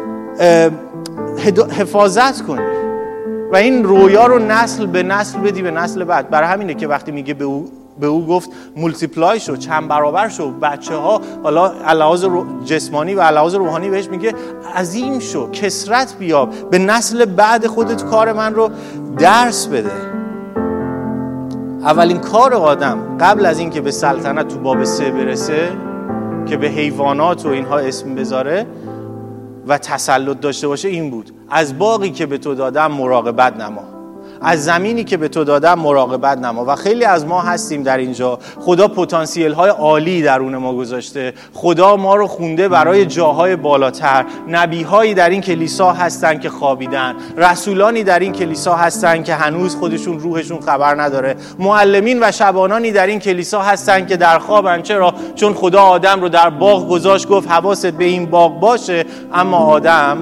حفاظت کنی و این رویا رو نسل به نسل بدی به نسل بعد. برای همینه که وقتی میگه به او گفت مولتیپلای شو، چند برابر شو، بچه ها حالا لحاظ جسمانی و لحاظ روحانی بهش میگه عظیم شو، کثرت بیاب، به نسل بعد خودت کار من رو درس بده. اولین کار آدم قبل از این که به سلطنت تو باب 3 برسه که به حیوانات و اینها اسم بذاره و تسلط داشته باشه این بود: از باغی که به تو دادم مراقبت نما، از زمینی که به تو دادم مراقبت نما. و خیلی از ما هستیم در اینجا، خدا پتانسیل های عالی درون ما گذاشته، خدا ما رو خونده برای جاهای بالاتر. نبیهایی در این کلیسا هستن که خوابیدن، رسولانی در این کلیسا هستن که هنوز خودشون روحشون خبر نداره، معلمین و شبانانی در این کلیسا هستن که در خوابن. چرا؟ چون خدا آدم رو در باغ گذاشت، گفت حواست به این باغ باشه، اما آدم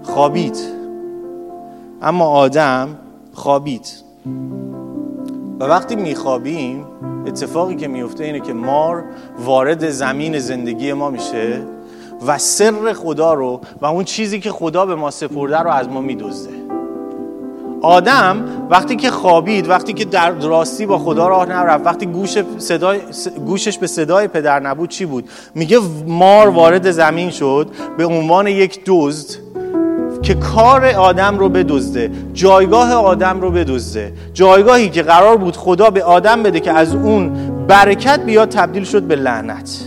خوابید. و وقتی میخوابیم اتفاقی که میفته اینه که مار وارد زمین زندگی ما میشه و سر خدا رو و اون چیزی که خدا به ما سپرده رو از ما میدزده. آدم وقتی که خوابید، وقتی که در راستی با خدا راه نرفت، وقتی گوشش به صدای پدر نبود، چی بود؟ میگه مار وارد زمین شد به عنوان یک دزد که کار آدم رو بدزده، جایگاه آدم رو بدزده. جایگاهی که قرار بود خدا به آدم بده که از اون برکت بیاد، تبدیل شد به لعنت.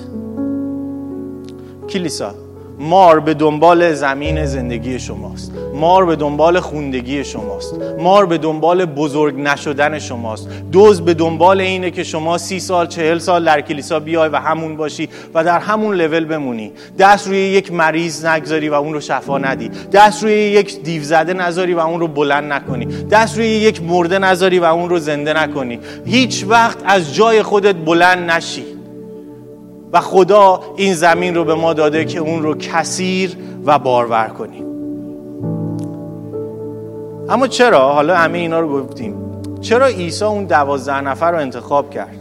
کلیسا، مار به دنبال زمین زندگی شماست، مار به دنبال خوندگی شماست، مار به دنبال بزرگ نشدن شماست. دزد به دنبال اینه که شما 30 سال 40 سال در کلیسا بیای و همون باشی و در همون لول بمونی، دست روی یک مریض نگذاری و اون رو شفا ندی، دست روی یک دیو زده نذاری و اون رو بلند نکنی، دست روی یک مرده نذاری و اون رو زنده نکنی، هیچ وقت از جای خودت بلند نشی. و خدا این زمین رو به ما داده که اون رو کثیر و بارور کنیم. اما چرا؟ حالا همه اینا رو گفتیم، چرا عیسی اون 12 نفر رو انتخاب کرد؟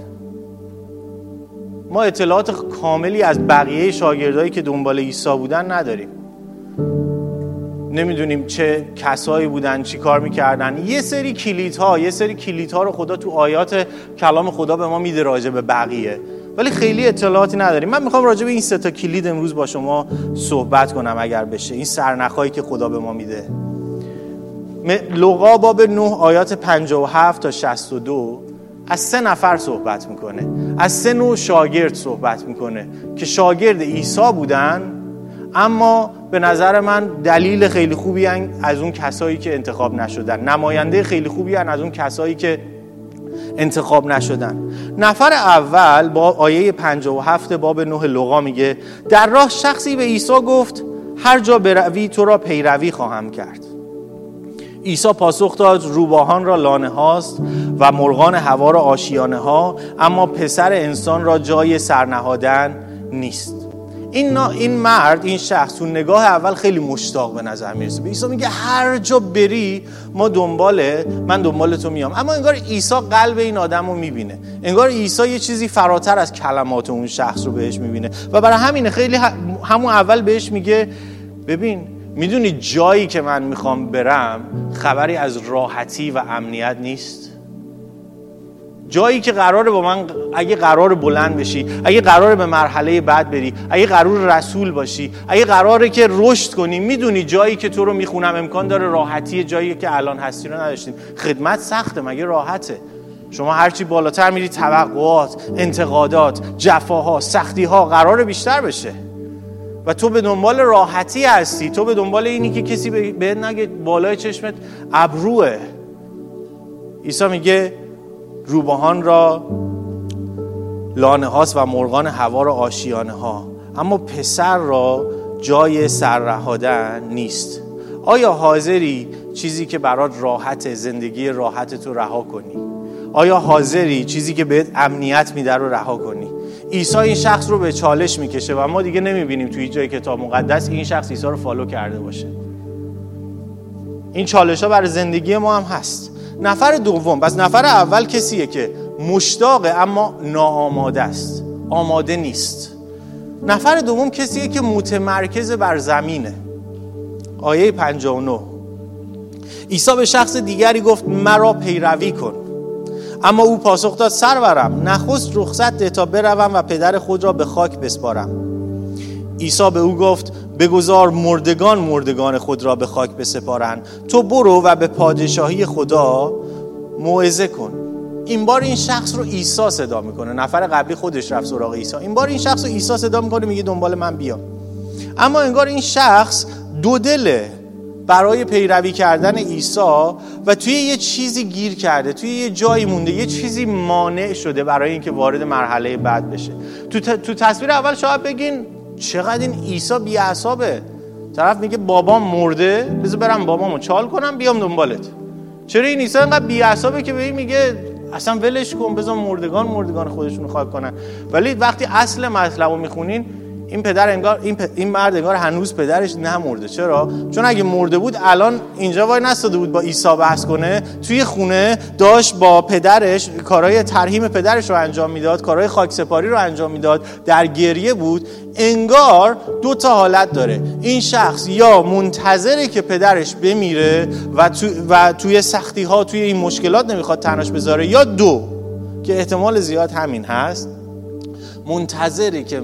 ما اطلاعات کاملی از بقیه شاگردایی که دنبال عیسی بودن نداریم. نمیدونیم چه کسایی بودن، چی کار میکردن. یه سری کلیدها رو خدا تو آیات کلام خدا به ما میده راجع به بقیه، ولی خیلی اطلاعاتی نداریم. من میخوام راجع به این 3 تا کلید امروز با شما صحبت کنم اگر بشه، این سرنخایی که خدا به ما میده. لوقا باب 9 آیات 57 تا 62 از 3 نفر صحبت میکنه، از 3 نوع شاگرد صحبت میکنه که شاگرد عیسی بودن، اما به نظر من دلیل خیلی خوبی هن از اون کسایی که انتخاب نشدن، نماینده خیلی خوبی هن از اون کسایی که انتخاب نشدن. نفر اول با آیه 57 باب 9 لوقا میگه در راه شخصی به عیسی گفت هر جا بروی تو را پیروی خواهم کرد. عیسی پاسخ داد روباهان را لانه هاست و مرغان هوا را آشیانه ها، اما پسر انسان را جای سرنهادن نیست. این مرد، این شخص تو نگاه اول خیلی مشتاق به نظر میرسه. عیسی میگه هر جا بری من دنبال تو میام. اما انگار عیسی قلب این آدم رو میبینه، انگار عیسی یه چیزی فراتر از کلمات اون شخص رو بهش میبینه و برای همینه خیلی همون اول بهش میگه ببین، میدونی جایی که من میخوام برم خبری از راحتی و امنیت نیست. جایی که قراره با من، اگه قراره بلند بشی، اگه قراره به مرحله بعد بری، اگه قراره رسول باشی، اگه قراره که رشد کنی، میدونی جایی که تو رو میخونم امکان داره راحتی جایی که الان هستی رو نداشتیم. خدمت سخته، مگه راحته؟ شما هرچی بالاتر میری توقعات، انتقادات، جفاها، سختیها قراره بیشتر بشه و تو به دنبال راحتی هستی. تو به دنبال اینی که کسی بهت نگه بالای چشمت ابروه. عیسی میگه روباهان را لانه هاست و مرغان هوا را آشیانه ها، اما پسر را جای سررهادن نیست. آیا حاضری چیزی که برات راحته، زندگی راحت تو رها کنی؟ آیا حاضری چیزی که بهت امنیت میده رو رها کنی؟ عیسی این شخص رو به چالش میکشه و ما دیگه نمیبینیم توی جای کتاب مقدس این شخص عیسی رو فالو کرده باشه. این چالش ها برای زندگی ما هم هست. نفر دوم، پس نفر اول کسیه که مشتاقه اما ناآماده است، آماده نیست. نفر دوم کسیه که متمرکز بر زمینه. آیه 59 عیسی به شخص دیگری گفت مرا پیروی کن. اما او پاسخ داد سرورم، نخست رخصت ده تا بروم و پدر خود را به خاک بسپارم. عیسی به او گفت بگذار مردگان خود را به خاک بسپارند. تو برو و به پادشاهی خدا موعظه کن. این بار این شخص رو عیسی صدا میکنه. نفر قبلی خودش رفت سراغ عیسی. این بار این شخص رو عیسی صدا میکنه، میگه دنبال من بیا. اما انگار این شخص دو دله برای پیروی کردن عیسی و توی یه چیزی گیر کرده، توی یه جایی مونده، یه چیزی مانع شده برای اینکه وارد مرحله بعد بشه. تو تصویر اول شاید بگین چقدر این عیسی بی‌عصابه. طرف میگه بابام مرده، بذار برم بابامو چال کنم بیام دنبالت. چرا این عیسی اینقدر بی‌عصابه که به این میگه اصلا ولش کن، بذار مردگان خودشونو خاک کنن. ولی وقتی اصل مطلبو میخونین این پدر انگار این مرد انگار هنوز پدرش نمرده. چرا؟ چون اگه مرده بود الان اینجا وای نستاده بود با عیسی بحث کنه، توی خونه داشت با پدرش کارهای ترحیم پدرش رو انجام میداد، کارهای خاکسپاری رو انجام میداد، در گریه بود. انگار دو تا حالت داره. این شخص یا منتظره که پدرش بمیره و توی سختی ها، توی این مشکلات نمیخواد تنهاش بذاره، یا دو که احتمال زیاد همین هست، منتظره که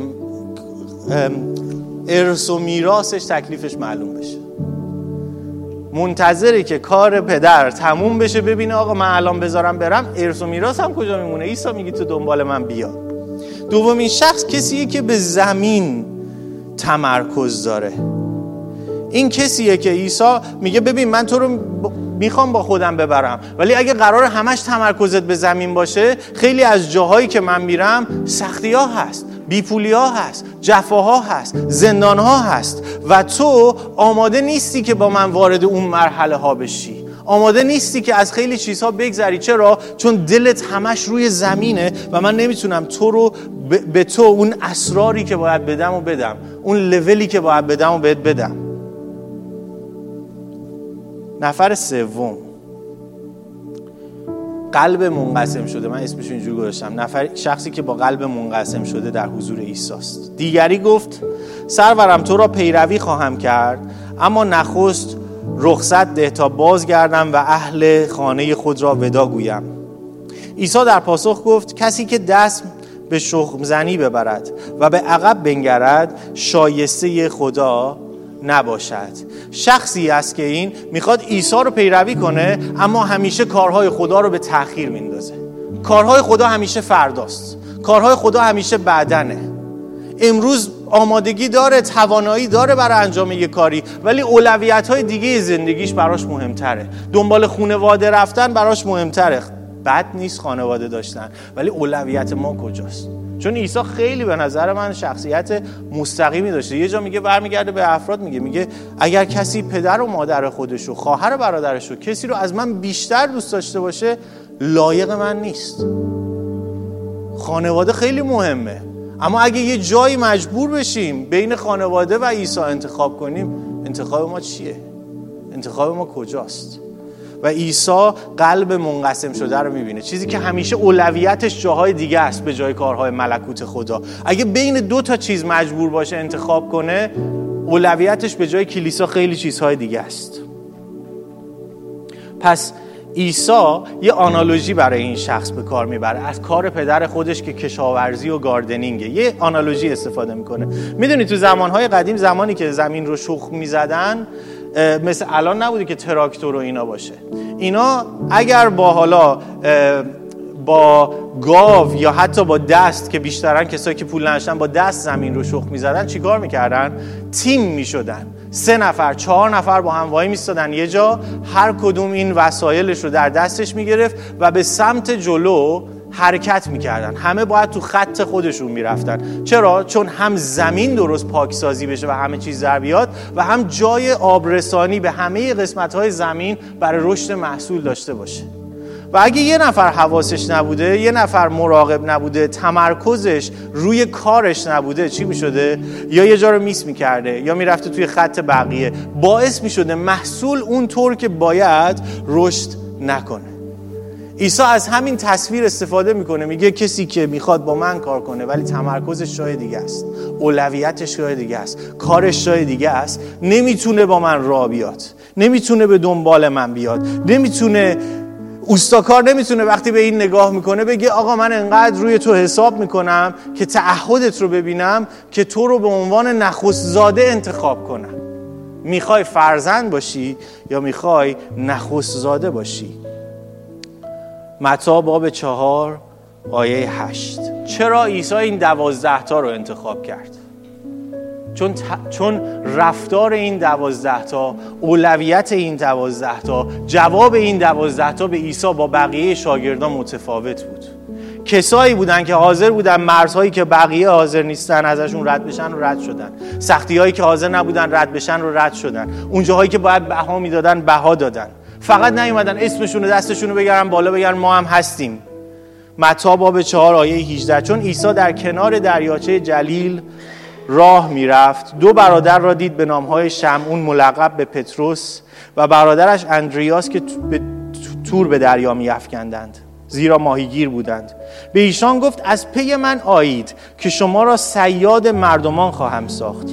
ارث و میراثش تکلیفش معلوم بشه، منتظره که کار پدر تموم بشه ببینه آقا من الان بذارم برم ارث و میراث هم کجا میمونه. عیسی میگه تو دنبال من بیا. دومین شخص کسیه که به زمین تمرکز داره. این کسیه که عیسی میگه ببین من تو رو میخوام با خودم ببرم، ولی اگه قرار همش تمرکزت به زمین باشه، خیلی از جاهایی که من میرم سختی ها هست، بیپولی ها هست، جفاها هست، زندان ها هست و تو آماده نیستی که با من وارد اون مرحله ها بشی. آماده نیستی که از خیلی چیزها بگذری. چرا؟ چون دلت همش روی زمینه و من نمیتونم تو رو به تو اون اسراری که باید بدم و بدم، اون لولی که باید بدم و بهت بدم. نفر سوم قلب منقسم شده. من اسمش اینجوری گذاشتم، شخصی که با قلب منقسم شده در حضور عیسی است. دیگری گفت سرورم تو را پیروی خواهم کرد، اما نخست رخصت ده تا بازگردم و اهل خانه خود را ودا گویم. عیسی در پاسخ گفت کسی که دست به شخم زنی ببرد و به عقب بنگرد شایسته خدا نباشد. شخصی است که این میخواد عیسی رو پیروی کنه اما همیشه کارهای خدا رو به تأخیر میندازه. کارهای خدا همیشه فرداست، کارهای خدا همیشه بعدنه. امروز آمادگی داره، توانایی داره برای انجام یک کاری، ولی اولویت‌های دیگه زندگیش براش مهمتره. دنبال خانواده رفتن براش مهمتره. بد نیست خانواده داشتن، ولی اولویت ما کجاست؟ چون عیسی خیلی به نظر من شخصیت مستقیمی داشته. یه جا میگه برمیگرده به افراد میگه اگر کسی پدر و مادر خودشو، خواهر و برادرشو، کسی رو از من بیشتر دوست داشته باشه لایق من نیست. خانواده خیلی مهمه، اما اگه یه جایی مجبور بشیم بین خانواده و عیسی انتخاب کنیم، انتخاب ما چیه؟ انتخاب ما کجاست؟ و عیسی قلب منقسم شده رو میبینه، چیزی که همیشه اولویتش جاهای دیگه است به جای کارهای ملکوت خدا. اگه بین دو تا چیز مجبور باشه انتخاب کنه، اولویتش به جای کلیسا خیلی چیزهای دیگه است. پس عیسی یه آنالوژی برای این شخص به کار میبره از کار پدر خودش که کشاورزی و گاردنینگه. یه آنالوژی استفاده میکنه. میدونی تو زمانهای قدیم، زمانی که زمین رو شخم میزدن، مثل الان نبوده که تراکتور و اینا باشه. اینا اگر با گاو یا حتی با دست، که بیشترن کسایی که پول نداشتن با دست زمین رو شخم میزدن، چیکار میکردن؟ تیم میشدن. 3 نفر 4 نفر با هم وای میستادن یه جا، هر کدوم این وسایلش رو در دستش میگرفت و به سمت جلو حرکت میکردن. همه باید تو خط خودشون میرفتن. چرا؟ چون هم زمین درست پاکسازی بشه و همه چیز در بیاد و هم جای آبرسانی به همه قسمت‌های زمین برای رشد محصول داشته باشه. و اگه یه نفر حواسش نبوده، یه نفر مراقب نبوده، تمرکزش روی کارش نبوده، چی میشده؟ یا یه جا رو میس میکرده یا میرفته توی خط بقیه، باعث میشده محصول اونطور که باید رشد نکنه. عیسی از همین تصویر استفاده میکنه، میگه کسی که میخواد با من کار کنه ولی تمرکزش جای دیگه است، اولویتش جای دیگه است، کارش جای دیگه است، نمیتونه با من راه بیاد، نمیتونه به دنبال من بیاد، نمیتونه اوستاکار نمیتونه وقتی به این نگاه میکنه بگه آقا من انقدر روی تو حساب میکنم که تعهدت رو ببینم که تو رو به عنوان نخست زاده انتخاب کنم. میخوای فرزند باشی یا میخوای نخست زاده باشی؟ متی باب 4 آیه 8. چرا عیسی این 12 تا رو انتخاب کرد؟ چون رفتار این 12 تا، اولویت این 12 تا، جواب این 12 تا به عیسی با بقیه شاگردان متفاوت بود. کسایی بودن که حاضر بودن مرزهایی که بقیه حاضر نیستن ازشون رد بشن و رد شدن، سختی‌هایی که حاضر نبودن رد بشن و رد شدن، اون جاهایی که باید بها میدادن بها دادن. فقط نیومدن اسمشون و دستشون رو بگرن بالا بگن ما هم هستیم. متی باب 4 آیه 18. چون عیسی در کنار دریاچه جلیل راه میرفت، 2 برادر را دید به نامهای شمعون ملقب به پتروس و برادرش اندریاس که تور به دریا میافکندند، زیرا ماهیگیر بودند. به ایشان گفت از پی من آیید که شما را صیاد مردمان خواهم ساخت.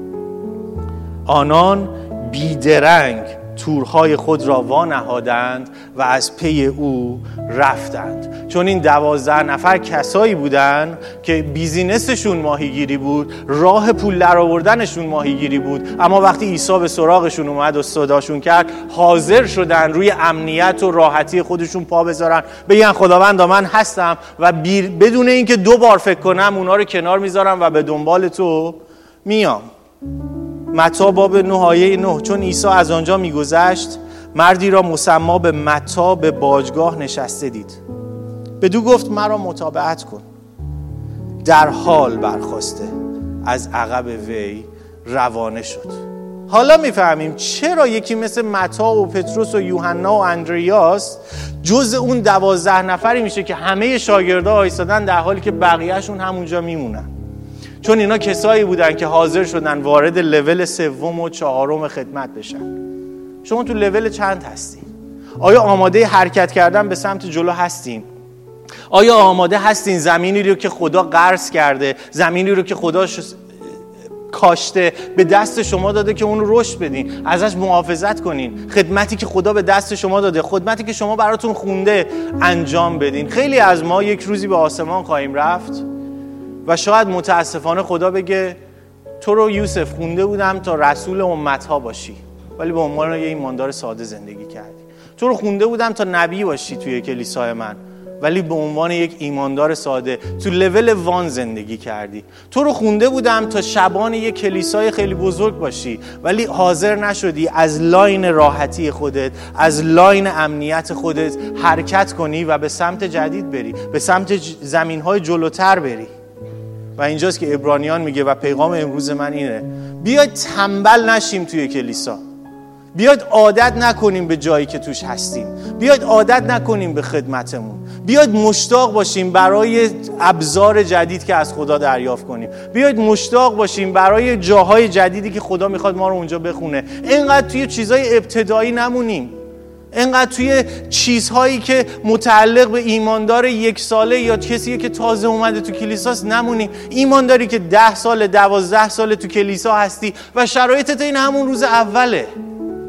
آنان بیدرنگ تورهای خود را وانهادند و از پی او رفتند. چون این 12 نفر کسایی بودن که بیزینسشون ماهیگیری بود، راه پول در آوردنشون ماهیگیری بود، اما وقتی عیسی به سراغشون اومد و صداشون کرد، حاضر شدن روی امنیت و راحتی خودشون پا بذارن، بگن خداوندا من هستم و بدون اینکه 2 بار فکر کنم اونا رو کنار میذارم و به دنبال تو میام. متی باب 9 آیه 9. چون عیسی از آنجا میگذشت، مردی را مسمی به متی به باجگاه نشسته دید. بدو گفت مرا متابعت کن. در حال برخاسته از عقب وی روانه شد. حالا میفهمیم چرا یکی مثل متی و پتروس و یوحنا و اندریاس جز اون 12 نفری میشه که همه شاگردا ایستادن در حالی که بقیه‌شون همونجا میمونن. چون اینا کسایی بودن که حاضر شدن وارد لول 3 و 4 خدمت بشن. شما تو لول چند هستین؟ آیا آماده حرکت کردن به سمت جلو هستین؟ آیا آماده هستین زمینی رو که خدا غرس کرده، زمینی رو که خدا کاشته به دست شما داده که اون رو رشد بدین، ازش محافظت کنین، خدمتی که خدا به دست شما داده، خدمتی که شما براتون خونده انجام بدین؟ خیلی از ما یک روزی به آسمان خواهیم رفت و شاید متاسفانه خدا بگه تو رو یوسف خونده بودم تا رسول امتها باشی ولی به عنوان یه ایماندار ساده زندگی کردی. تو رو خونده بودم تا نبی باشی توی کلیسای من ولی به عنوان یک ایماندار ساده تو لول وان زندگی کردی. تو رو خونده بودم تا شبان یک کلیسای خیلی بزرگ باشی ولی حاضر نشدی از لاین راحتی خودت، از لاین امنیت خودت حرکت کنی و به سمت جدید بری، به سمت زمین‌های جلوتر بری. و اینجاست که عبرانیان میگه و پیغام امروز من اینه: بیاید تنبل نشیم توی کلیسا، بیاید عادت نکنیم به جایی که توش هستیم، بیاید عادت نکنیم به خدمتمون، بیاید مشتاق باشیم برای ابزار جدید که از خدا دریافت کنیم، بیاید مشتاق باشیم برای جاهای جدیدی که خدا میخواد ما رو اونجا بخونه. اینقدر توی چیزای ابتدایی نمونیم، اینقدر توی چیزهایی که متعلق به ایماندار 1 ساله یا کسی که تازه اومده تو کلیساست نمونیم. ایمانداری که 10 سال 12 سال تو کلیسا هستی و شرایطت این همون روز اوله.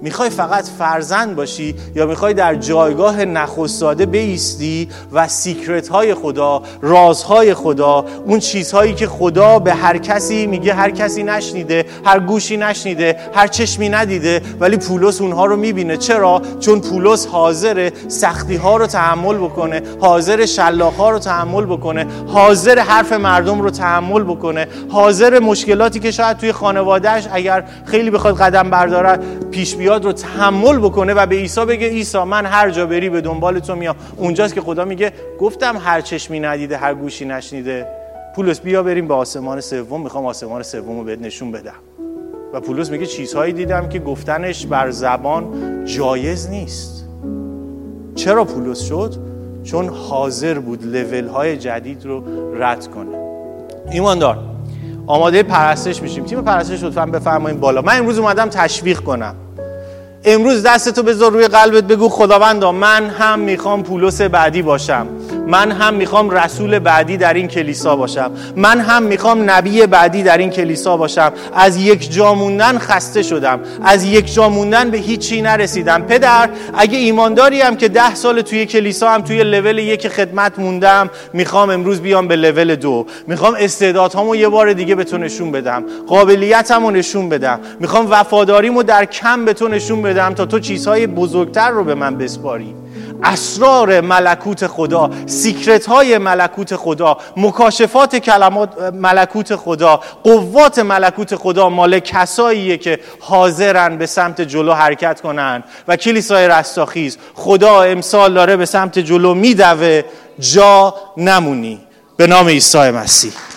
میخوای فقط فرزند باشی یا میخوای در جایگاه نخستاده بایستی و سیکرت های خدا، رازهای خدا، اون چیزهایی که خدا به هر کسی میگه هر کسی نشنیده، هر گوشی نشنیده، هر چشمی ندیده، ولی پولس اونها رو میبینه. چرا؟ چون پولس حاضر سختی ها رو تحمل بکنه، حاضر شلاق ها رو تحمل بکنه، حاضر حرف مردم رو تحمل بکنه، حاضر مشکلاتی که شاید توی خانوادهش اگر خیلی بخواد قدم برداره پیش بیاد رو تحمل بکنه و به عیسی بگه عیسی من هر جا بری به دنبال تو میام. اونجاست که خدا میگه گفتم هر چشمی ندیده، هر گوشی نشنیده. پولس بیا بریم به آسمان سوم، میخوام آسمان سوم رو بهت نشون بدم. و پولس میگه چیزهایی دیدم که گفتنش بر زبان جایز نیست. چرا پولس شد؟ چون حاضر بود لول های جدید رو رد کنه. ایماندار، آماده پرستش میشیم. تیم پرستش لطفاً بفرمایید بالا. من امروز اومدم تشویق کنم. امروز دستتو بذار روی قلبت، بگو خداوندا من هم میخوام پولس بعدی باشم، من هم میخوام رسول بعدی در این کلیسا باشم، من هم میخوام نبی بعدی در این کلیسا باشم. از یک جا موندن خسته شدم، از یک جا موندن به هیچی نرسیدم. پدر اگه ایمانداری هم که 10 سال توی کلیسا هم توی لول 1 خدمت موندم، میخوام امروز بیام به لول 2. میخوام استعدادهامو یه بار دیگه به تو نشون بدم، قابلیتمو نشون بدم، میخوام وفاداریمو در کم به تو نشون بدم تا تو چیزهای بزرگتر رو به من بسپاری. اسرار ملکوت خدا، سیکرت های ملکوت خدا، مکاشفات کلمات ملکوت خدا، قوات ملکوت خدا مال کساییه که حاضرن به سمت جلو حرکت کنن. و کلیسای رستاخیز خدا امسال داره به سمت جلو میدوه، جا نمونی. به نام عیسی مسیح.